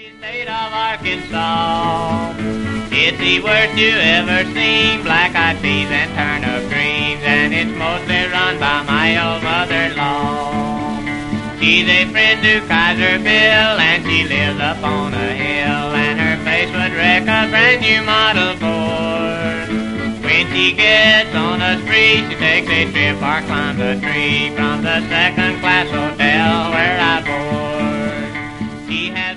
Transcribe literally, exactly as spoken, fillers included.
State of Arkansas. It's the worst you ever seen, black-eyed peas and turnip greens, and it's mostly run by my old mother-in-law. She's a friend to Kaiser Bill, and she lives up on a hill, and her face would wreck a brand new Model Ford. When she gets on a spree, she takes a trip or climbs a tree from the second-class hotel where I board. She has